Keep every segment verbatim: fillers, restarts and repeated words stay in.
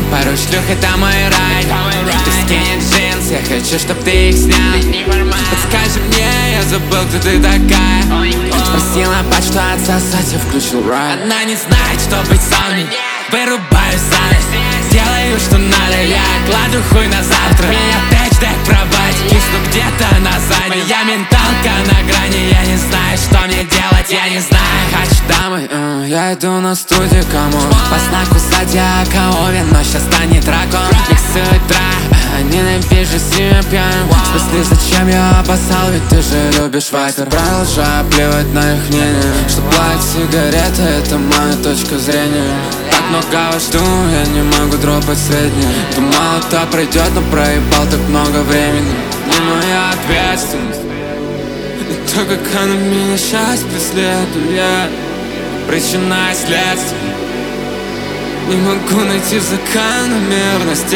пару шлюх, это мой рай. Ты скинешь джинс, я хочу, чтоб ты их снял. Подскажи мне, я забыл, кто ты такая. Спросила почту отсосать, я включил рай. Она не знает, что быть со мной. Вырубаю занавес, делаю, что надо. Я кладу хуй на завтра. Меня опять ждать кровать, кисну где-то на задней. Я менталка на грани, я не знаю, что мне делать, я не знаю. Хочу домой, uh, я иду на студию, кому по знаку зодиака Овен, но сейчас станет дракон. Миксует драйв, uh, ненавижу себя пьяным. В смысле, зачем я опасал, ведь ты же любишь вайпер. Продолжаю плевать на их мнение, что платят сигареты, это моя точка зрения. Так много вас жду, я не могу дропать среднее. Думал, это пройдет, но проебал так много времени. Не моя ответственность, и то, как она меня сейчас преследует. Причина и следствие, не могу найти закономерности.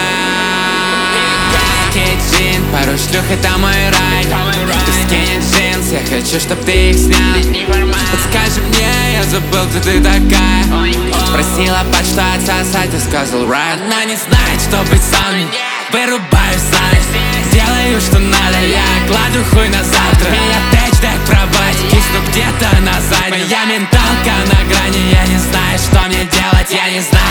Джин, пару шлюх, это мой рай. Ты скинешь джинс, я хочу, чтоб ты их снял. Подскажи мне, я забыл, кто ты такая. Спросила почту отсосать, я сказал рай. Она не знает, что быть со мной. Вырубаю занавес, делаю, что надо. Я кладу хуй на завтра. Меня опять ждать кровать, кисну где-то на задней. Я менталка на грани, я не знаю, что мне делать, я не знаю.